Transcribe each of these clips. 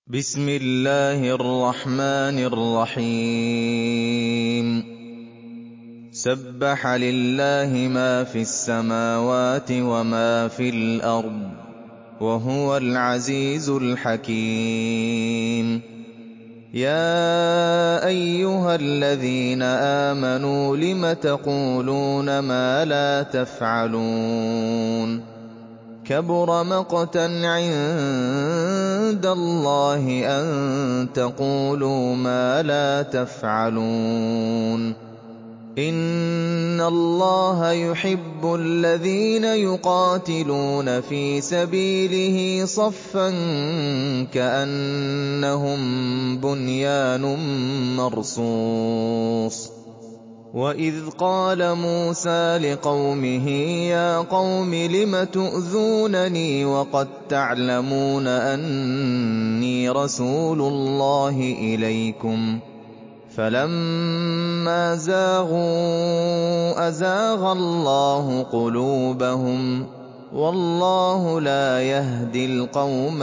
بسم الله الرحمن الرحيم سبح لله ما في السماوات وما في الأرض وهو العزيز الحكيم يا أيها الذين آمنوا لم تقولون ما لا تفعلون كبر مقتا عند الله أن تقولوا ما لا تفعلون إن الله يحب الذين يقاتلون في سبيله صفا كأنهم بنيان مرصوص وإذ قال موسى لقومه يا قوم لم تؤذونني وقد تعلمون أني رسول الله إليكم فلما زاغوا أزاغ الله قلوبهم والله لا يهدي القوم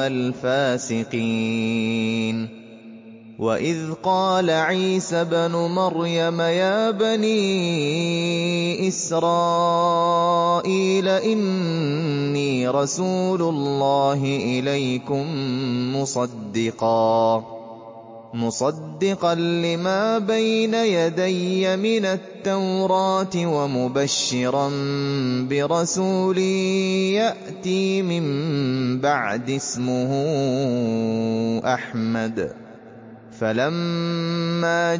الفاسقين وإذ قال عيسى ابن مريم يا بني إسرائيل إني رسول الله إليكم مصدقا لما بين يدي من التوراة ومبشرا برسول يأتي من بعد اسمه أحمد فلما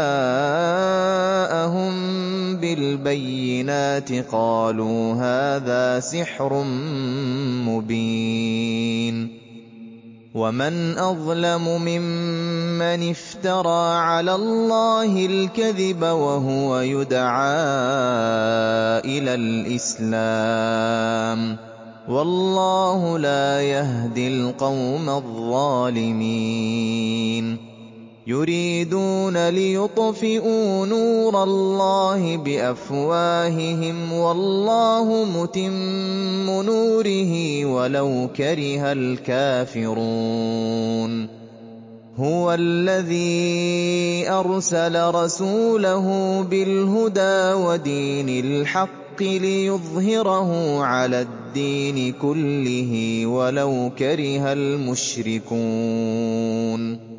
جاءهم بالبينات قالوا هذا سحر مبين ومن أظلم ممن افترى على الله الكذب وهو يدعى إلى الإسلام والله لا يهدي القوم الظالمين يريدون ليطفئوا نور الله بأفواههم والله متم نوره ولو كره الكافرون هو الذي أرسل رسوله بالهدى ودين الحق ليظهره على الدين كله ولو كره المشركون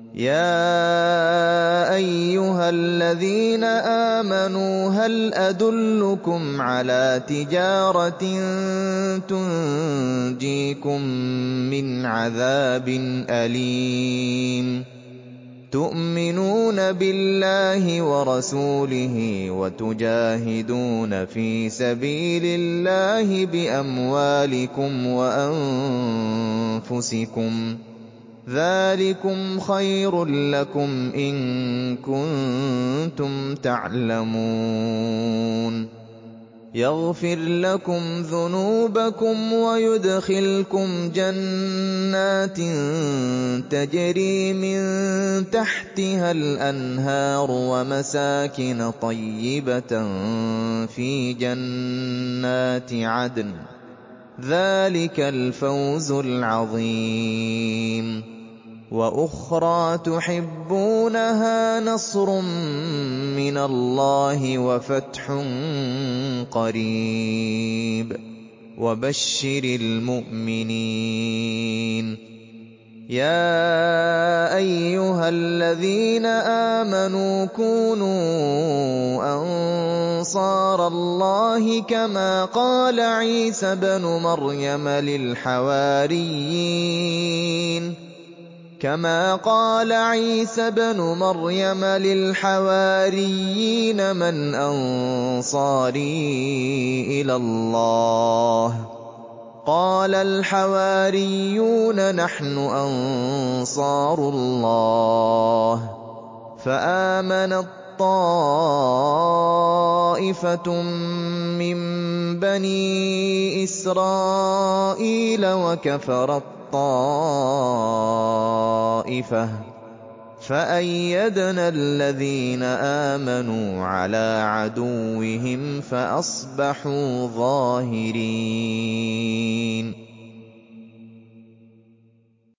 يا أيها الذين آمنوا هل أدلكم على تجارة تنجيكم من عذاب أليم تؤمنون بالله ورسوله وتجاهدون في سبيل الله بأموالكم وأنفسكم ذلكم خير لكم إن كنتم تعلمون يغفر لكم ذنوبكم ويدخلكم جنات تجري من تحتها الأنهار ومساكن طيبة في جنات عدن ذلك الفوز العظيم وأخرى تحبونها نصر من الله وفتح قريب وبشر المؤمنين يا أيها الذين آمنوا كونوا أنصار الله كما قال عيسى ابن مريم للحواريين من أنصاري إلى الله قال الحواريون نحن أنصار الله فآمنت طائفة من بني إسرائيل وكفرت طائفة فأيدنا الذين آمنوا على عدوهم فأصبحوا ظاهرين